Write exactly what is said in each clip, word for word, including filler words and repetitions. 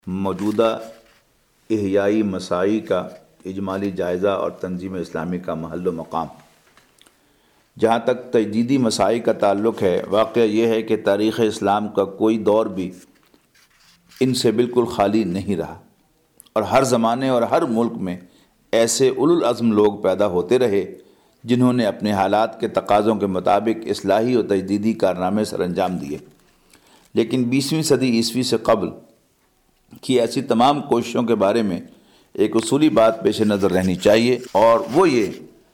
موجودہ احیائی مساعی کا اجمالی جائزہ اور تنظیم اسلامی کا محل و مقام۔ جہاں تک تجدیدی مساعی کا تعلق ہے، واقعہ یہ ہے کہ تاریخ اسلام کا کوئی دور بھی ان سے بالکل خالی نہیں رہا، اور ہر زمانے اور ہر ملک میں ایسے اولو العزم لوگ پیدا ہوتے رہے جنہوں نے اپنے حالات کے تقاضوں کے مطابق اصلاحی اور تجدیدی کارنامے سر انجام دیے۔ لیکن بیسویں صدی عیسوی سے قبل کی ایسی تمام کوششوں کے بارے میں ایک اصولی بات پیش نظر رہنی چاہیے، اور وہ یہ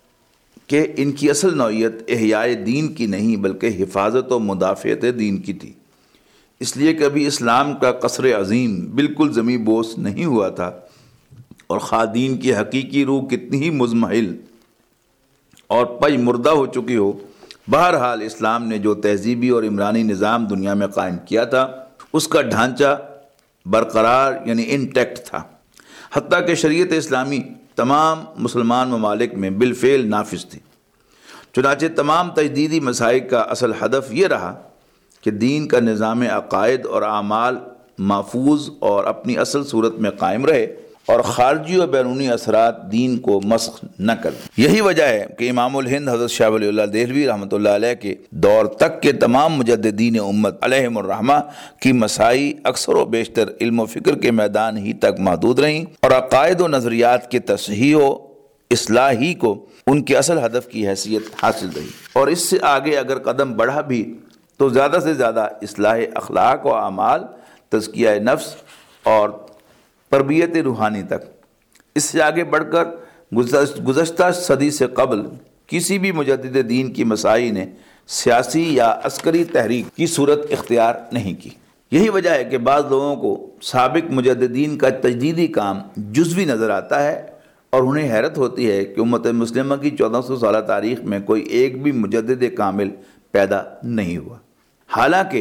کہ ان کی اصل نوعیت احیاء دین کی نہیں بلکہ حفاظت و مدافعت دین کی تھی۔ اس لیے کہ ابھی اسلام کا قصر عظیم بالکل زمیں بوس نہیں ہوا تھا، اور خواہ دین کی حقیقی روح کتنی ہی مزمحل اور پج مردہ ہو چکی ہو، بہرحال اسلام نے جو تہذیبی اور عمرانی نظام دنیا میں قائم کیا تھا اس کا ڈھانچہ برقرار یعنی انٹیکٹ تھا، حتیٰ کہ شریعت اسلامی تمام مسلمان ممالک میں بالفعل نافذ تھی۔ چنانچہ تمام تجدیدی مسائل کا اصل ہدف یہ رہا کہ دین کا نظام عقائد اور اعمال محفوظ اور اپنی اصل صورت میں قائم رہے، اور خارجی و بیرونی اثرات دین کو مسخ نہ کریں۔ یہی وجہ ہے کہ امام الہند حضرت شاہ ولی اللہ دہلوی رحمۃ اللہ علیہ کے دور تک کے تمام مجددین امت علیہم الرحمہ کی مساعی اکثر و بیشتر علم و فکر کے میدان ہی تک محدود رہیں، اور عقائد و نظریات کے تصحیح و اصلاح ہی کو ان کے اصل ہدف کی حیثیت حاصل رہی، اور اس سے آگے اگر قدم بڑھا بھی تو زیادہ سے زیادہ اصلاح اخلاق و اعمال، تزکیہ نفس اور تربیت روحانی تک۔ اس سے آگے بڑھ کر گزشتہ صدی سے قبل کسی بھی مجدد دین کی مساعی نے سیاسی یا عسکری تحریک کی صورت اختیار نہیں کی۔ یہی وجہ ہے کہ بعض لوگوں کو سابق مجددین کا تجدیدی کام جزوی نظر آتا ہے، اور انہیں حیرت ہوتی ہے کہ امت مسلمہ کی چودہ سو سالہ تاریخ میں کوئی ایک بھی مجدد کامل پیدا نہیں ہوا۔ حالانکہ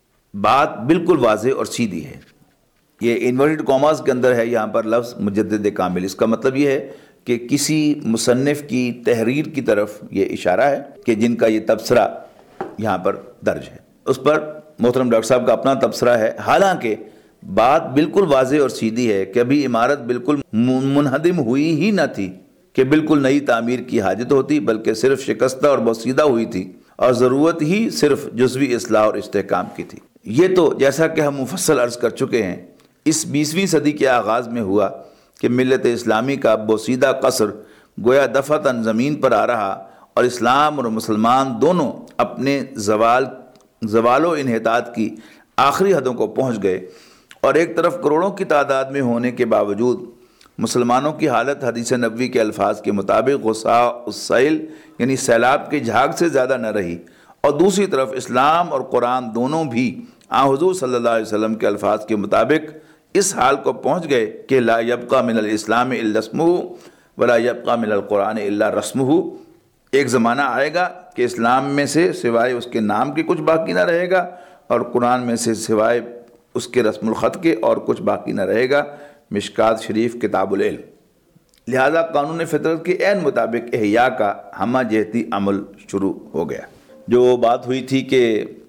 بات بالکل واضح اور سیدھی ہے۔ یہ انورٹڈ کاماز کے اندر ہے یہاں پر لفظ مجدد کامل۔ اس کا مطلب یہ ہے کہ کسی مصنف کی تحریر کی طرف یہ اشارہ ہے کہ جن کا یہ تبصرہ یہاں پر درج ہے، اس پر محترم ڈاکٹر صاحب کا اپنا تبصرہ ہے۔ حالانکہ بات بالکل واضح اور سیدھی ہے کہ ابھی عمارت بالکل منہدم ہوئی ہی نہ تھی کہ بالکل نئی تعمیر کی حاجت ہوتی، بلکہ صرف شکستہ اور بوسیدہ ہوئی تھی، اور ضرورت ہی صرف جزوی اصلاح اور استحکام کی تھی۔ یہ تو جیسا کہ ہم مفصل عرض کر چکے ہیں، اس بیسویں صدی کے آغاز میں ہوا کہ ملت اسلامی کا بوسیدہ قصر گویا دفعتاً زمین پر آ رہا، اور اسلام اور مسلمان دونوں اپنے زوال زوال و انحطاط کی آخری حدوں کو پہنچ گئے، اور ایک طرف کروڑوں کی تعداد میں ہونے کے باوجود مسلمانوں کی حالت حدیث نبوی کے الفاظ کے مطابق غصہ السیل یعنی سیلاب کے جھاگ سے زیادہ نہ رہی، اور دوسری طرف اسلام اور قرآن دونوں بھی آن حضور صلی اللہ علیہ وسلم کے الفاظ کے مطابق اس حال کو پہنچ گئے کہ لا یبقى من الاسلام الا اسمہ ولا یبقى من القرآن الا رسمہ۔ ایک زمانہ آئے گا کہ اسلام میں سے سوائے اس کے نام کے کچھ باقی نہ رہے گا، اور قرآن میں سے سوائے اس کے رسم الخط کے اور کچھ باقی نہ رہے گا۔ مشکات شریف کتاب العلم۔ لہذا قانون فطرت کے عین مطابق احیاء کا ہمہ جہتی عمل شروع ہو گیا۔ جو بات ہوئی تھی کہ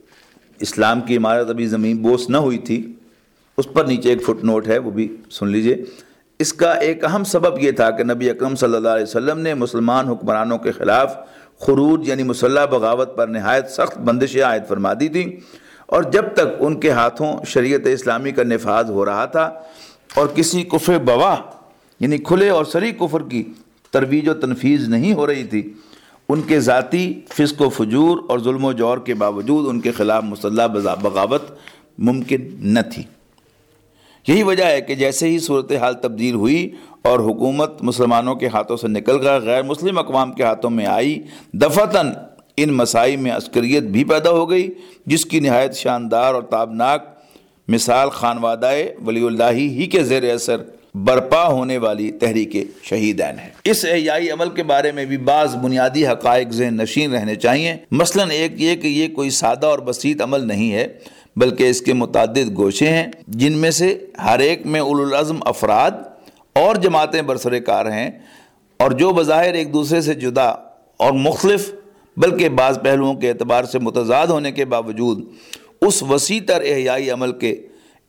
اسلام کی عمارت ابھی زمین بوس نہ ہوئی تھی، اس پر نیچے ایک فٹ نوٹ ہے، وہ بھی سن لیجئے۔ اس کا ایک اہم سبب یہ تھا کہ نبی اکرم صلی اللہ علیہ وسلم نے مسلمان حکمرانوں کے خلاف خروج یعنی مسلح بغاوت پر نہایت سخت بندشیں عائد فرما دی تھیں، اور جب تک ان کے ہاتھوں شریعت اسلامی کا نفاذ ہو رہا تھا اور کسی کفر بواہ یعنی کھلے اور صریح کفر کی ترویج و تنفیذ نہیں ہو رہی تھی، ان کے ذاتی فسق و فجور اور ظلم و جور کے باوجود ان کے خلاف مسلح بغاوت ممکن نہ تھی۔ یہی وجہ ہے کہ جیسے ہی صورتحال تبدیل ہوئی اور حکومت مسلمانوں کے ہاتھوں سے نکل کر غیر مسلم اقوام کے ہاتھوں میں آئی، دفعتاً ان مساعی میں عسکریت بھی پیدا ہو گئی، جس کی نہایت شاندار اور تابناک مثال خانوادہ ولی اللہ ہی کے زیر اثر برپا ہونے والی تحریک شہیدین ہے۔ اس احیائی عمل کے بارے میں بھی بعض بنیادی حقائق ذہن نشین رہنے چاہیے۔ مثلاً ایک یہ کہ یہ کوئی سادہ اور بسیط عمل نہیں ہے، بلکہ اس کے متعدد گوشے ہیں، جن میں سے ہر ایک میں اولو العزم افراد اور جماعتیں برسر کار ہیں، اور جو بظاہر ایک دوسرے سے جدا اور مختلف بلکہ بعض پہلوؤں کے اعتبار سے متضاد ہونے کے باوجود اس وسیع تر احیائی عمل کے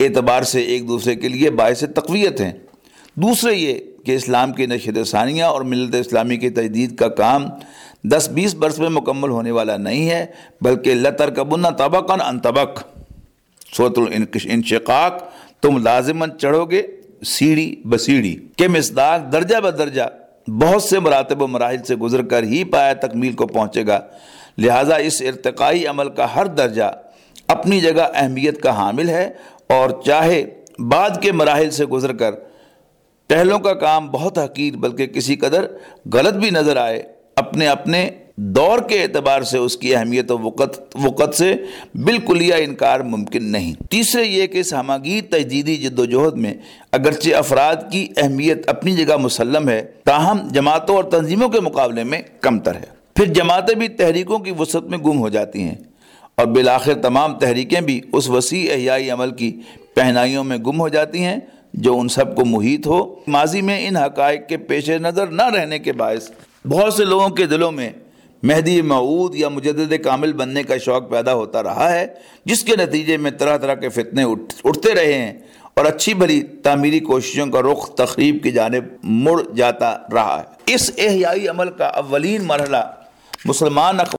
اعتبار سے ایک دوسرے کے لیے باعث تقویت ہیں۔ دوسرے یہ کہ اسلام کی نشر ثانیہ اور ملت اسلامی کی تجدید کا کام دس بیس برس میں مکمل ہونے والا نہیں ہے، بلکہ لَتَرْكَبُنَّ طَبَقًا عَنْ طَبَقٍ، سورۃ الانشقاق، تم لازماً چڑھو گے سیڑھی بسیڑھی کے مصداق درجہ بدرجہ بہت سے مراتب و مراحل سے گزر کر ہی پایہ تکمیل کو پہنچے گا۔ لہٰذا اس ارتقائی عمل کا ہر درجہ اپنی جگہ اہمیت کا حامل ہے، اور چاہے بعد کے مراحل سے گزر کر پہلوں کا کام بہت حقیر بلکہ کسی قدر غلط بھی نظر آئے، اپنے اپنے دور کے اعتبار سے اس کی اہمیت و وقت وقت سے بالکلیہ انکار ممکن نہیں۔ تیسرے یہ کہ اس ہماگیر تجدیدی جد و جہد میں اگرچہ افراد کی اہمیت اپنی جگہ مسلم ہے، تاہم جماعتوں اور تنظیموں کے مقابلے میں کمتر ہے۔ پھر جماعتیں بھی تحریکوں کی وسعت میں گم ہو جاتی ہیں، اور بالآخر تمام تحریکیں بھی اس وسیع احیائی عمل کی پہنائیوں میں گم ہو جاتی ہیں جو ان سب کو محیط ہو۔ ماضی میں ان حقائق کے پیش نظر نہ رہنے کے باعث بہت سے لوگوں کے دلوں میں مہدی موعود یا مجدد کامل بننے کا شوق پیدا ہوتا رہا ہے، جس کے نتیجے میں طرح طرح کے فتنے اٹھتے رہے ہیں اور اچھی بھلی تعمیری کوششوں کا رخ تخریب کی جانب مڑ جاتا رہا ہے۔ اس احیائی عمل کا اولین مرحلہ مسلمان